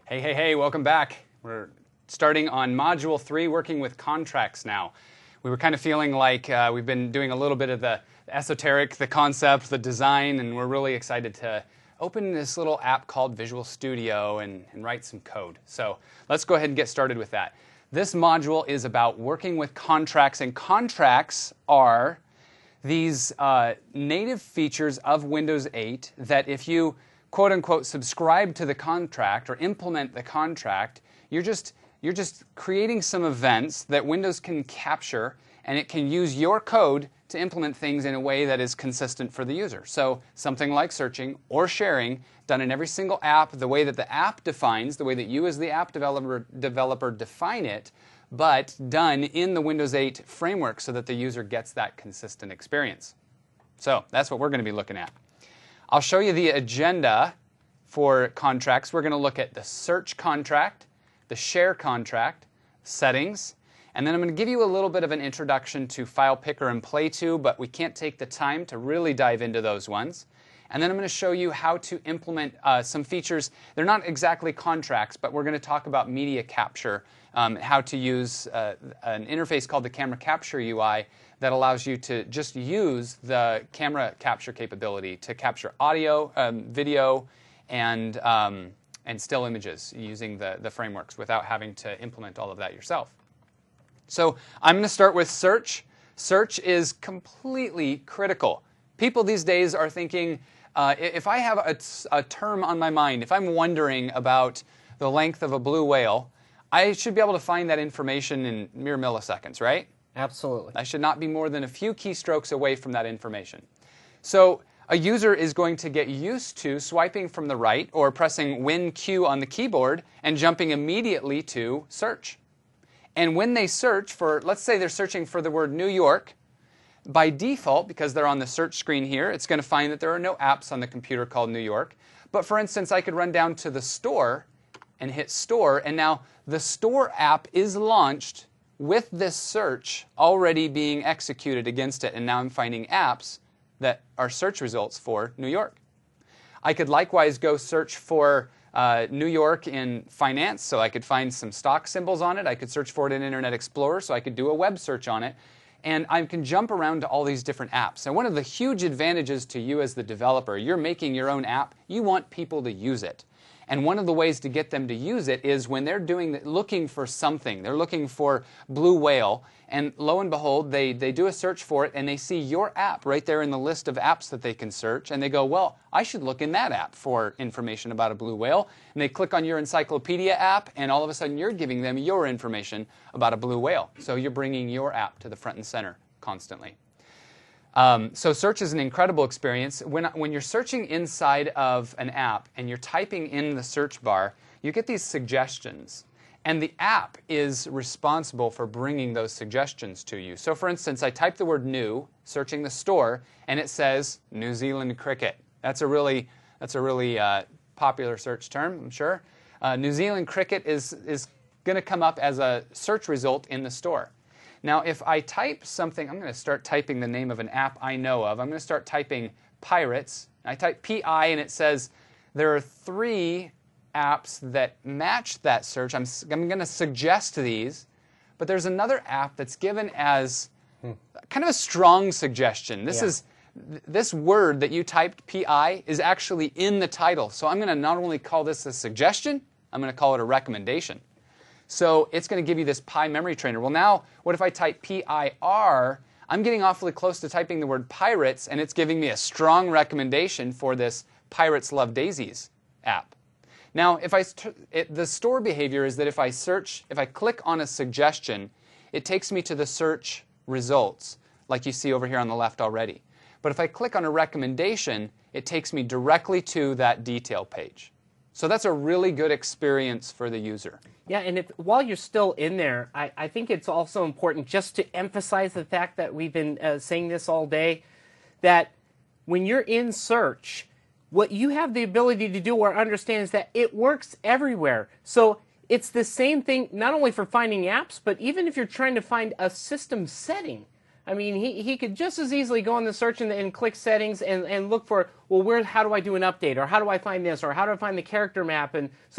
Hey, hey, hey, welcome back. We're starting on Module 3, working with contracts now. We were kind of feeling like we've been doing a little bit of the esoteric, the concept, the design, and we're really excited to open this little app called Visual Studio and write some code. So let's go ahead and get started with that. This module is about working with contracts, and contracts are these native features of Windows 8 that if you quote-unquote subscribe to the contract or implement the contract, you're just creating some events that Windows can capture, and it can use your code to implement things in a way that is consistent for the user. So something like searching or sharing done in every single app, the way that the app defines, the way that you as the app developer define it, but done in the Windows 8 framework so that the user gets that consistent experience. So that's what we're going to be looking at. I'll show you the agenda for contracts. We're going to look at the search contract, the share contract, settings, and then I'm going to give you a little bit of an introduction to File Picker and Play2, but we can't take the time to really dive into those ones. And then I'm going to show you how to implement some features. They're not exactly contracts, but we're going to talk about media capture, how to use an interface called the Camera Capture UI that allows you to just use the camera capture capability to capture audio, video, and still images using the frameworks without having to implement all of that yourself. So I'm going to start with search. Search is completely critical. People these days are thinking, if I have a term on my mind, if I'm wondering about the length of a blue whale, I should be able to find that information in mere milliseconds, right? Absolutely. I should not be more than a few keystrokes away from that information. So a user is going to get used to swiping from the right or pressing Win-Q on the keyboard and jumping immediately to search. And when they search for, let's say they're searching for the word New York, by default, because they're on the search screen here, it's going to find that there are no apps on the computer called New York. But for instance, I could run down to the store and hit store, and now the store app is launched with this search already being executed against it, and now I'm finding apps that are search results for New York. I could likewise go search for New York in finance, so I could find some stock symbols on it. I could search for it in Internet Explorer, so I could do a web search on it. And I can jump around to all these different apps. And one of the huge advantages to you as the developer, you're making your own app, you want people to use it. And one of the ways to get them to use it is when they're looking for something. They're looking for blue whale, and lo and behold, they do a search for it, and they see your app right there in the list of apps that they can search, and they go, well, I should look in that app for information about a blue whale. And they click on your encyclopedia app, and all of a sudden you're giving them your information about a blue whale. So you're bringing your app to the front and center constantly. So search is an incredible experience. When you're searching inside of an app and you're typing in the search bar, you get these suggestions. And the app is responsible for bringing those suggestions to you. So for instance, I type the word new, searching the store, and it says New Zealand cricket. That's a really popular search term, I'm sure. New Zealand cricket is going to come up as a search result in the store. Now, if I type something, I'm going to start typing the name of an app I know of. I'm going to start typing Pirates. I type P-I, and it says there are 3 apps that match that search. I'm going to suggest these, but there's another app that's given as kind of a strong suggestion. This word that you typed, P-I, is actually in the title. So I'm going to not only call this a suggestion, I'm going to call it a recommendation. So it's going to give you this Pi memory trainer. Well, now, what if I type P-I-R? I'm getting awfully close to typing the word pirates, and it's giving me a strong recommendation for this Pirates Love Daisies app. Now, the store behavior is that if I click on a suggestion, it takes me to the search results, like you see over here on the left already. But if I click on a recommendation, it takes me directly to that detail page. So that's a really good experience for the user. Yeah, and while you're still in there, I think it's also important just to emphasize the fact that we've been saying this all day, that when you're in search, what you have the ability to do or understand is that it works everywhere. So it's the same thing not only for finding apps, but even if you're trying to find a system setting. I mean, he could just as easily go on the search and click settings and look for, well, how do I do an update? Or how do I find this? Or how do I find the character map? And so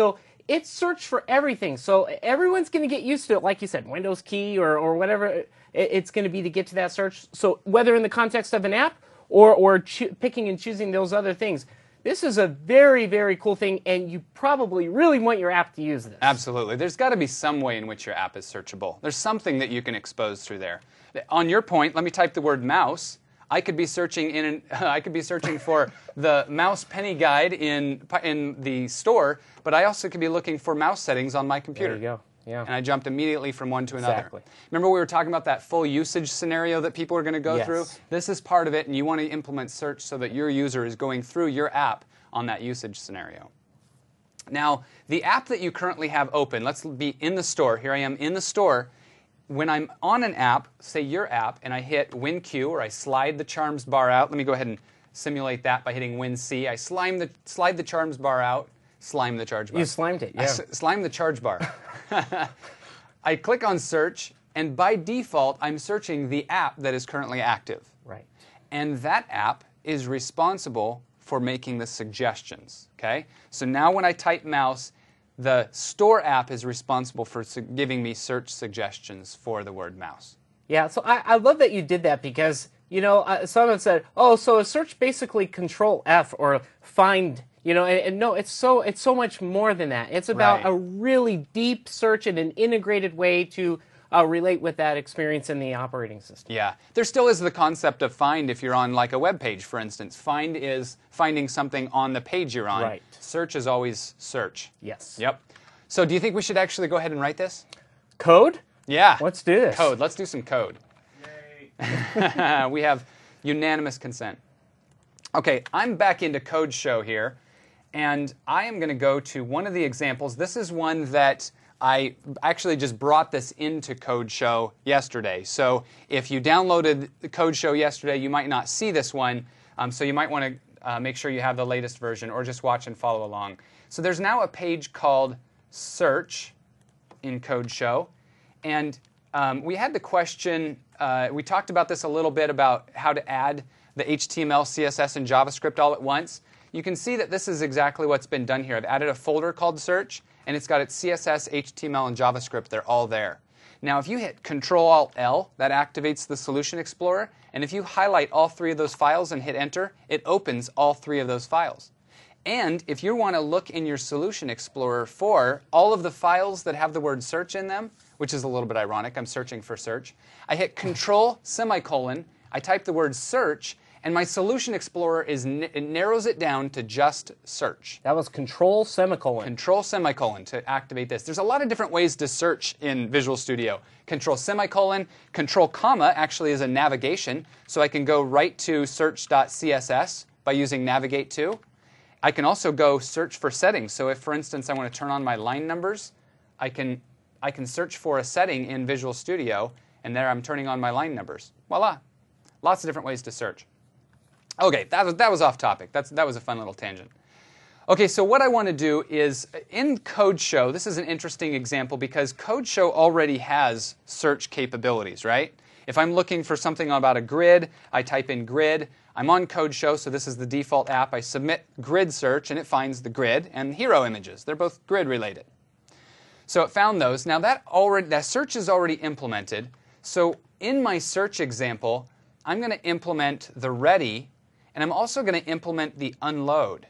it's search for everything. So everyone's going to get used to it, like you said, Windows key or whatever it's going to be to get to that search. So whether in the context of an app or picking and choosing those other things, this is a very, very cool thing, and you probably really want your app to use this. Absolutely. There's got to be some way in which your app is searchable. There's something that you can expose through there. On your point, let me type the word mouse. I could be searching for the mouse penny guide in the store, but I also could be looking for mouse settings on my computer. There you go. Yeah. And I jumped immediately from one to another. Exactly. Remember we were talking about that full usage scenario that people are going to go through? This is part of it, and you want to implement search so that your user is going through your app on that usage scenario. Now, the app that you currently have open, let's be in the store. Here I am in the store. When I'm on an app, say your app, and I hit WinQ, or I slide the charms bar out. Let me go ahead and simulate that by hitting WinC. I slide the charms bar out. Slime the charge bar. You slimed it, yeah. Slime the charge bar. I click on search, and by default, I'm searching the app that is currently active. Right. And that app is responsible for making the suggestions, okay? So now when I type mouse, the store app is responsible for giving me search suggestions for the word mouse. Yeah, so I love that you did that because, someone said, oh, so a search basically Control F or find, and no, it's so much more than that. It's about Right. a really deep search in an integrated way to relate with that experience in the operating system. Yeah. There still is the concept of find if you're on like a web page, for instance. Find is finding something on the page you're on. Right. Search is always search. Yes. Yep. So do you think we should actually go ahead and write this? Code? Yeah. Let's do this. Code. Let's do some code. Yay. We have unanimous consent. Okay, I'm back into Code Show here, and I am going to go to one of the examples. This is one that I actually just brought this into Code Show yesterday. So if you downloaded the Code Show yesterday, you might not see this one. So you might want to make sure you have the latest version or just watch and follow along. So there's now a page called Search in Code Show. And we had the question, we talked about this a little bit about how to add the HTML, CSS, and JavaScript all at once. You can see that this is exactly what's been done here. I've added a folder called Search, and it's got its CSS, HTML, and JavaScript. They're all there. Now, if you hit Control-Alt-L, that activates the Solution Explorer. And if you highlight all three of those files and hit Enter, it opens all three of those files. And if you want to look in your Solution Explorer for all of the files that have the word search in them, which is a little bit ironic, I'm searching for search, I hit Control, semicolon, I type the word search, and my Solution Explorer it narrows it down to just search. That was Control semicolon. Control semicolon to activate this. There's a lot of different ways to search in Visual Studio. Control semicolon, Control comma actually is a navigation, so I can go right to search.css by using navigate to. I can also go search for settings. So if, for instance, I want to turn on my line numbers, I can search for a setting in Visual Studio, and there I'm turning on my line numbers. Voila. Lots of different ways to search. Okay, that was off topic. That was a fun little tangent. Okay, so what I want to do is, in Code Show, this is an interesting example because Code Show already has search capabilities, right? If I'm looking for something about a grid, I type in grid. I'm on Code Show, so this is the default app. I submit grid search, and it finds the grid and hero images. They're both grid related. So it found those. Now that search is already implemented. So in my search example, I'm going to implement the ready, and I'm also going to implement the unload.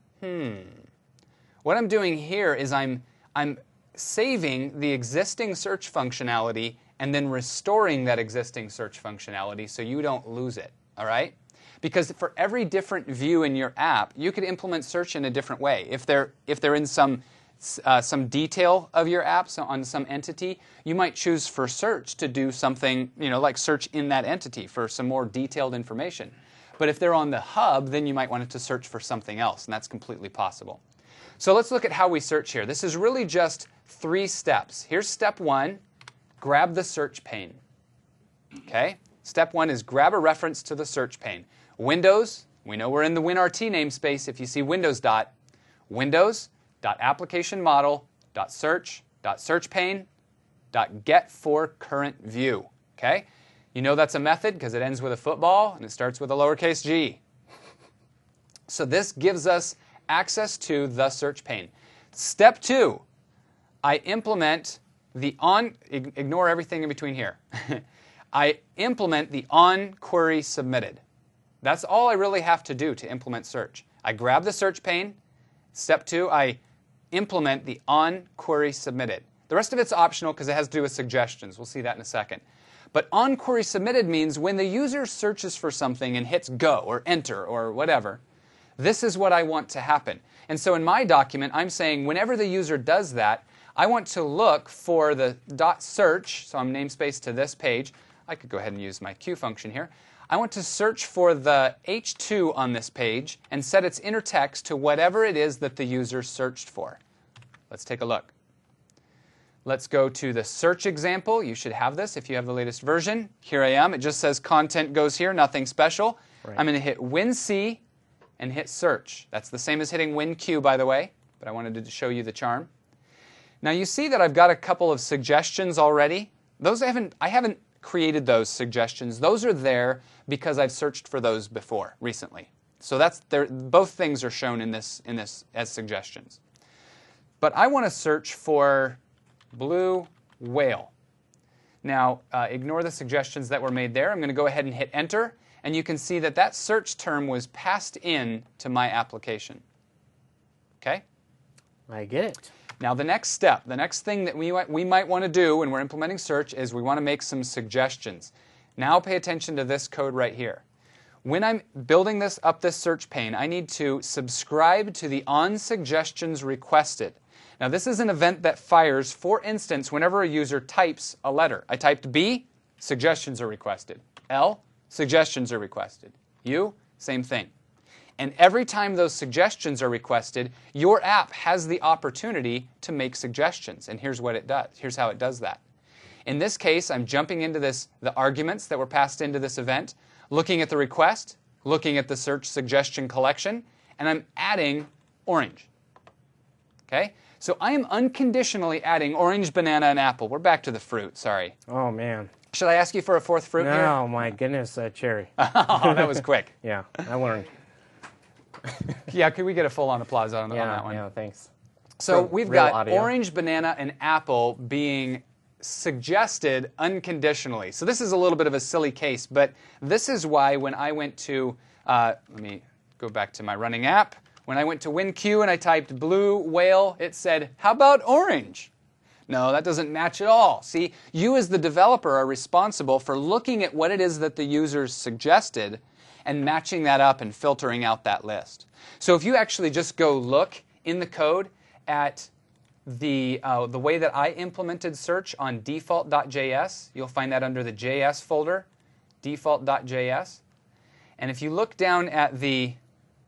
What I'm doing here is I'm saving the existing search functionality and then restoring that existing search functionality so you don't lose it, all right? Because for every different view in your app, you could implement search in a different way. If they're in some detail of your app, so on some entity, you might choose for search to do something, like search in that entity for some more detailed information. But if they're on the hub, then you might want it to search for something else, and that's completely possible. So let's look at how we search here. This is really just 3 steps. Here's step 1, grab the search pane. Okay? Step 1 is grab a reference to the search pane. Windows, we know we're in the WinRT namespace. If you see Windows dot, Windows.application-model.search.searchpane.get for current view. Okay? You know that's a method because it ends with a football and it starts with a lowercase g. So this gives us access to the search pane. Step 2, I implement the ignore everything in between here. I implement the on query submitted. That's all I really have to do to implement search. I grab the search pane. Step 2, I implement the on query submitted. The rest of it's optional because it has to do with suggestions. We'll see that in a second. But on query submitted means when the user searches for something and hits go or enter or whatever, this is what I want to happen. And so in my document, I'm saying whenever the user does that, I want to look for the .search, so I'm namespace to this page. I could go ahead and use my Q function here. I want to search for the H2 on this page and set its inner text to whatever it is that the user searched for. Let's take a look. Let's go to the search example. You should have this if you have the latest version. Here I am. It just says content goes here, nothing special. Right. I'm going to hit WinC and hit search. That's the same as hitting WinQ, by the way, but I wanted to show you the charm. Now you see that I've got a couple of suggestions already. I haven't created those suggestions. Those are there because I've searched for those before recently. So both things are shown in this as suggestions. But I want to search for blue whale. Now, ignore the suggestions that were made there. I'm going to go ahead and hit enter, and you can see that that search term was passed in to my application. Okay? I get it. Now, the next step, the next thing that we might want to do when we're implementing search is we want to make some suggestions. Now, pay attention to this code right here. When I'm building this search pane, I need to subscribe to the on-suggestions requested. Now, this is an event that fires, for instance, whenever a user types a letter. I typed B, suggestions are requested. L, suggestions are requested. U, same thing. And every time those suggestions are requested, your app has the opportunity to make suggestions. And here's what it does. Here's how it does that. In this case, I'm jumping into the arguments that were passed into this event, looking at the request, looking at the search suggestion collection, and I'm adding orange. Okay? So I am unconditionally adding orange, banana, and apple. We're back to the fruit, sorry. Oh, man. Should I ask you for a fourth fruit here? No, my goodness, cherry. Oh, that was quick. Yeah, I learned. Yeah, could we get a full-on applause on that one? Yeah, thanks. So we've got orange, banana, and apple being suggested unconditionally. So this is a little bit of a silly case, but this is why when I went to, let me go back to my running app. When I went to WinQ and I typed blue whale, it said, how about orange? No, that doesn't match at all. See, you as the developer are responsible for looking at what it is that the users suggested and matching that up and filtering out that list. So if you actually just go look in the code at the way that I implemented search on default.js, you'll find that under the JS folder, default.js. And if you look down at the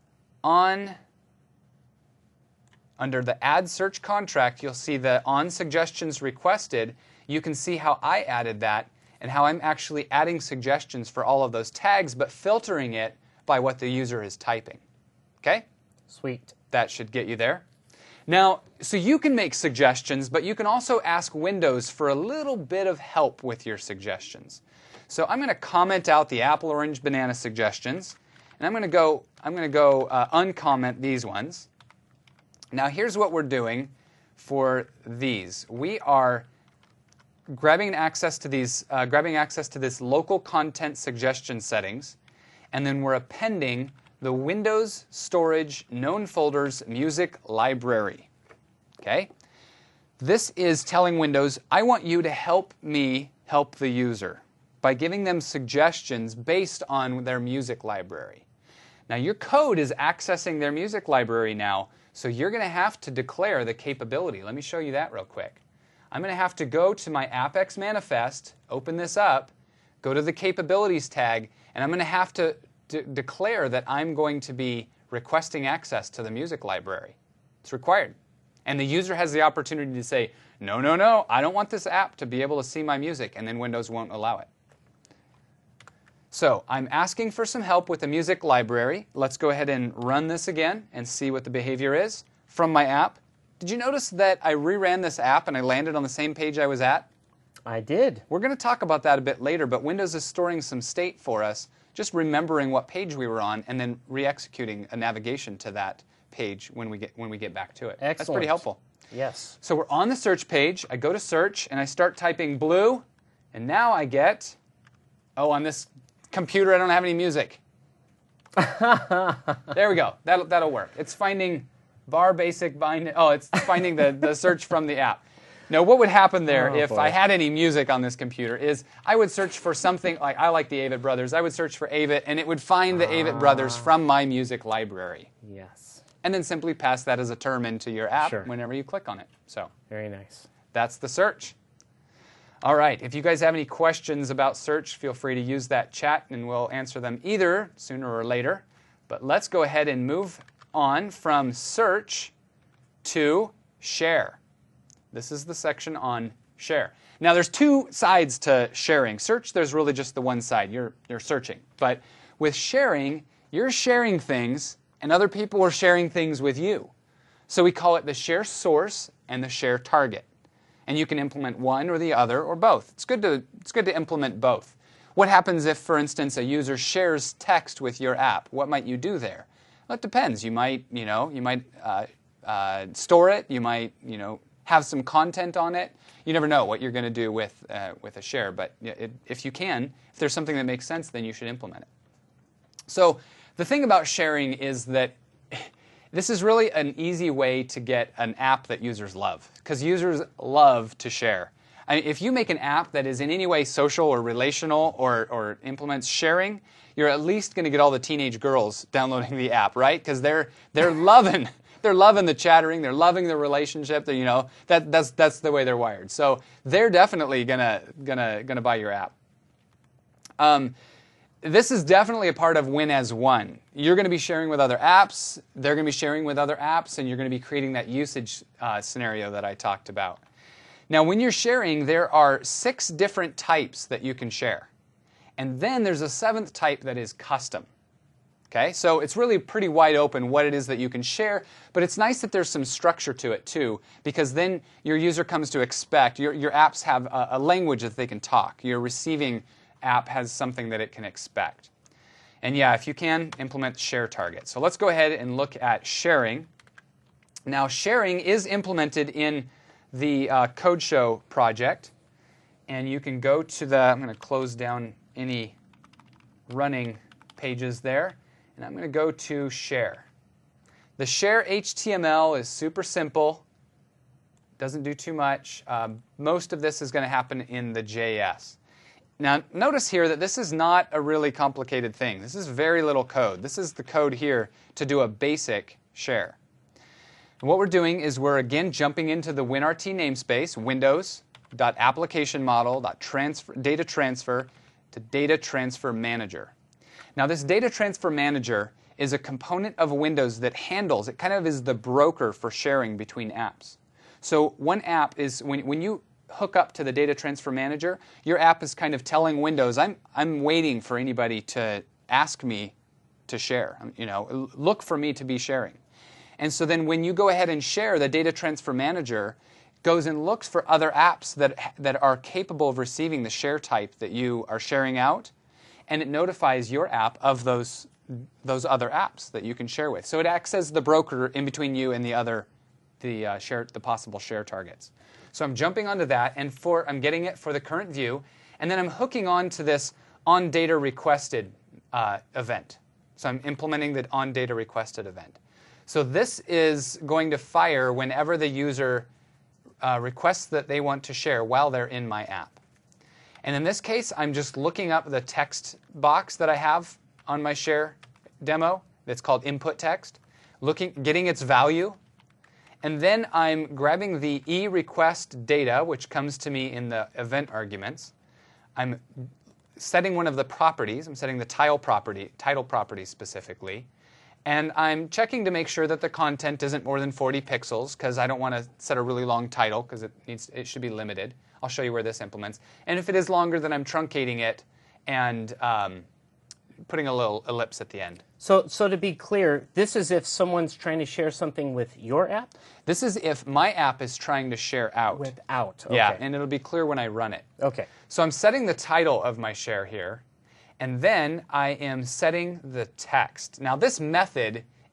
under the add search contract, you'll see the on suggestions requested. You can see how I added that and how I'm actually adding suggestions for all of those tags, but filtering it by what the user is typing. Okay? Sweet. That should get you there. Now, so you can make suggestions, but you can also ask Windows for a little bit of help with your suggestions. So I'm going to comment out the apple, orange, banana suggestions, and I'm going to go uncomment these ones. Now, here's what we're doing for these. We are grabbing access to this local content suggestion settings, and then we're appending the Windows Storage Known Folders Music Library. Okay? This is telling Windows, I want you to help me help the user by giving them suggestions based on their music library. Now, your code is accessing their music library now, so you're going to have to declare the capability. Let me show you that real quick. I'm going to have to go to my AppX manifest, open this up, go to the capabilities tag, and I'm going to have to declare that I'm going to be requesting access to the music library. It's required. And the user has the opportunity to say, no, no, no, I don't want this app to be able to see my music, and then Windows won't allow it. So I'm asking for some help with the music library. Let's go ahead and run this again and see what the behavior is from my app. Did you notice that I reran this app and I landed on the same page I was at? I did. We're going to talk about that a bit later, but Windows is storing some state for us, just remembering what page we were on and then re-executing a navigation to that page when we get back to it. Excellent. That's pretty helpful. Yes. So we're on the search page. I go to search and I start typing blue, and now I get, oh, on this computer I don't have any music. There we go. That'll work. It's finding bar basic bind. Oh, it's finding the search from the app. Now, what would happen there if I had any music on this computer is I would search for something like, I like the Avett Brothers. I would search for Avett, and it would find the Avett Brothers from my music library. Yes. And then simply pass that as a term into your app Sure. whenever you click on it. So Very nice. that's the search. All right. If you guys have any questions about search, feel free to use that chat, and we'll answer them either sooner or later. But let's go ahead and move on from search to share. This is the section on share. Now, there's two sides to sharing. Search, there's really just the one side. You're searching. But with sharing, you're sharing things, and other people are sharing things with you. So we call it the share source and the share target. And you can implement one or the other or both. It's good to implement both. What happens if, for instance, a user shares text with your app? What might you do there? Well, it depends. You might store it. You might, have some content on it. You never know what you're going to do with a share. But if there's something that makes sense, then you should implement it. So the thing about sharing is that this is really an easy way to get an app that users love, because users love to share. I mean, if you make an app that is in any way social or relational or implements sharing, you're at least going to get all the teenage girls downloading the app, right? Because they're loving the chattering, they're loving the relationship. That's the way they're wired. So they're definitely gonna buy your app. This is definitely a part of Win as One. You're going to be sharing with other apps. They're going to be sharing with other apps, and you're going to be creating that usage scenario that I talked about. Now, when you're sharing, there are 6 different types that you can share. And then there's a 7th type that is custom. Okay, so it's really pretty wide open what it is that you can share, but it's nice that there's some structure to it too, because then your user comes to expect, your apps have a language that they can talk. Your receiving app has something that it can expect. And yeah, if you can, implement share target. So let's go ahead and look at sharing. Now, sharing is implemented in the Code Show project, and you can go to I'm going to close down any running pages there, and I'm going to go to share. The share HTML is super simple, doesn't do too much. Most of this is going to happen in the JS. Now, notice here that this is not a really complicated thing. This is very little code. This is the code here to do a basic share. And what we're doing is we're again jumping into the WinRT namespace, windows.applicationmodel.data transfer to data transfer manager. Now, this data transfer manager is a component of Windows that handles, it kind of is the broker for sharing between apps. So one app is, when you hook up to the data transfer manager, your app is kind of telling Windows, I'm waiting for anybody to ask me to share. Look for me to be sharing. And so then when you go ahead and share, the data transfer manager goes and looks for other apps that are capable of receiving the share type that you are sharing out, and it notifies your app of those other apps that you can share with. So it acts as the broker in between you and the possible share targets. So I'm jumping onto that, and I'm getting it for the current view, and then I'm hooking on to this onDataRequested event. So I'm implementing the onDataRequested event. So this is going to fire whenever the user requests that they want to share while they're in my app. And in this case, I'm just looking up the text box that I have on my share demo that's called input text, getting its value, and then I'm grabbing the eRequest data, which comes to me in the event arguments. I'm setting one of the properties. I'm setting the title property specifically. And I'm checking to make sure that the content isn't more than 40 pixels, because I don't want to set a really long title, because it should be limited. I'll show you where this implements. And if it is longer, then I'm truncating it and putting a little ellipse at the end. So to be clear, this is if someone's trying to share something with your app? This is if my app is trying to share out. Without, okay. Yeah, and it'll be clear when I run it. Okay. So I'm setting the title of my share here, and then I am setting the text. Now this method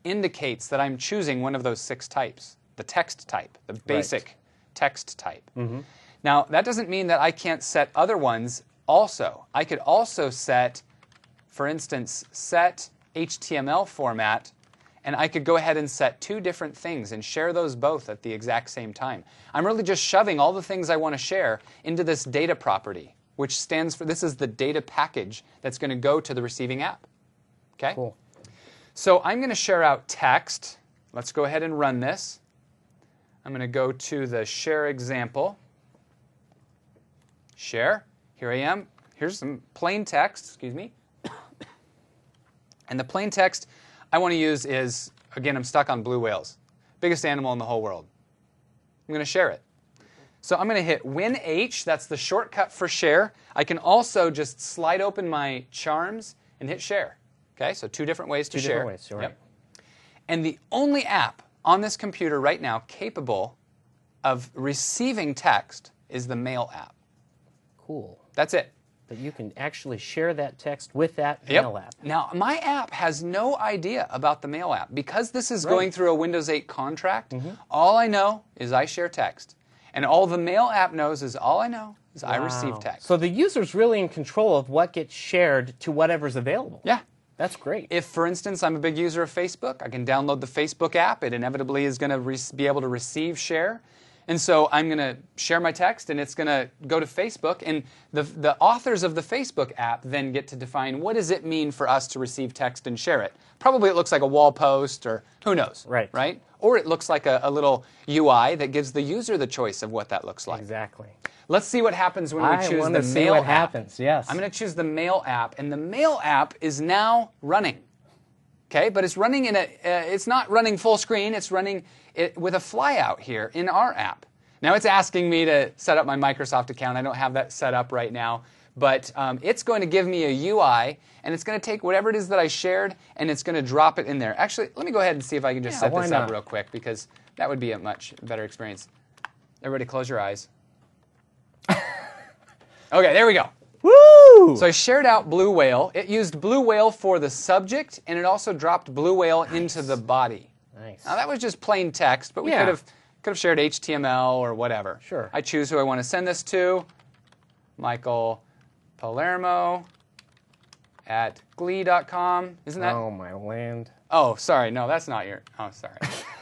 indicates that I'm choosing one of those 6 types, the text type, the basic text type. Now, that doesn't mean that I can't set other ones also. I could also set, for instance, set HTML format, and I could go ahead and set 2 different things and share those both at the exact same time. I'm really just shoving all the things I want to share into this data property, which stands for, this is the data package that's going to go to the receiving app. Okay? Cool. So I'm going to share out text. Let's go ahead and run this. I'm going to go to the share example. Share. Here I am. Here's some plain text, excuse me. And the plain text I want to use is, again, I'm stuck on blue whales. Biggest animal in the whole world. I'm going to share it. So I'm going to hit WinH, that's the shortcut for share. I can also just slide open my charms and hit share. Okay, so 2 different ways to share. 2 different ways, right. Yep. And the only app on this computer right now capable of receiving text is the Mail app. Cool. That's it. But you can actually share that text with that Mail app. Now, my app has no idea about the Mail app. Because this is going through a Windows 8 contract, all I know is I share text. And all the Mail app knows is all I know is I receive text. So the user's really in control of what gets shared to whatever's available. Yeah. That's great. If, for instance, I'm a big user of Facebook, I can download the Facebook app. It inevitably is going to be able to receive share. And so I'm going to share my text, and it's going to go to Facebook. And the authors of the Facebook app then get to define what does it mean for us to receive text and share it. Probably it looks like a wall post, or who knows, right? Or it looks like a little UI that gives the user the choice of what that looks like. Exactly. Let's see what happens when we choose the Mail app. I want to see what happens, yes. I'm going to choose the Mail app, and the Mail app is now running. Okay, but it's running in it's not running full screen, it's running with a flyout here in our app. Now it's asking me to set up my Microsoft account. I don't have that set up right now, but it's going to give me a UI, and it's going to take whatever it is that I shared, and it's going to drop it in there. Actually, let me go ahead and see if I can just set this up real quick, because that would be a much better experience. Everybody close your eyes. Okay, there we go. Woo! So I shared out Blue Whale. It used Blue Whale for the subject, and it also dropped Blue Whale into the body. Nice. Now that was just plain text, but we could have shared HTML or whatever. Sure. I choose who I want to send this to. Michael Palermo at glee.com. Isn't that? Oh, my land. Oh, sorry. No, that's not your. Oh, sorry.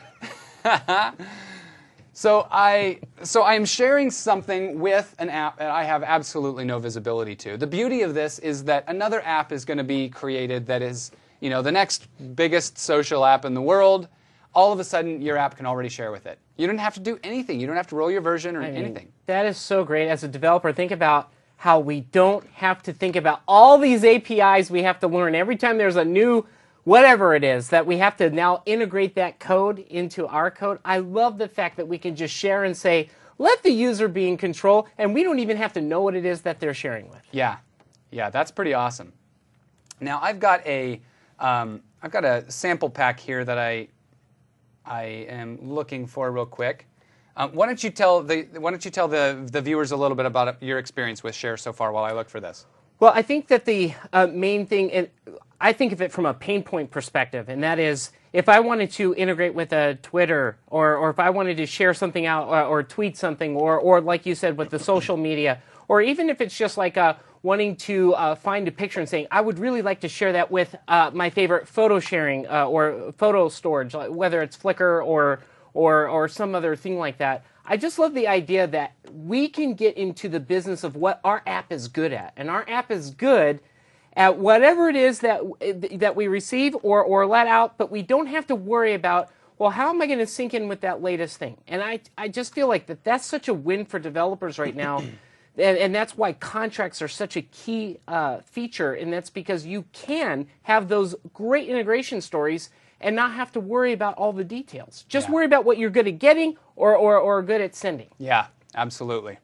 So I'm sharing something with an app that I have absolutely no visibility to. The beauty of this is that another app is going to be created that is, the next biggest social app in the world. All of a sudden, your app can already share with it. You don't have to do anything. You don't have to roll your version or anything. That is so great. As a developer, think about how we don't have to think about all these APIs we have to learn. Every time there's a new whatever it is that we have to now integrate that code into our code. I love the fact that we can just share and say, let the user be in control, and we don't even have to know what it is that they're sharing with. Yeah, that's pretty awesome. Now I've got a sample pack here that I am looking for real quick. Why don't you tell the viewers a little bit about your experience with Share so far while I look for this? Well, I think that the main thing, and I think of it from a pain point perspective, and that is if I wanted to integrate with a Twitter, or if I wanted to share something out or tweet something, or like you said with the social media, or even if it's just like wanting to find a picture and saying, I would really like to share that with my favorite photo sharing or photo storage, whether it's Flickr or some other thing like that. I just love the idea that we can get into the business of what our app is good at. And our app is good at whatever it is that we receive or let out, but we don't have to worry about, well, how am I going to sync in with that latest thing? And I just feel like that's such a win for developers right now. And that's why contracts are such a key feature, and that's because you can have those great integration stories and not have to worry about all the details. Just worry about what you're good at getting or good at sending. Yeah, absolutely.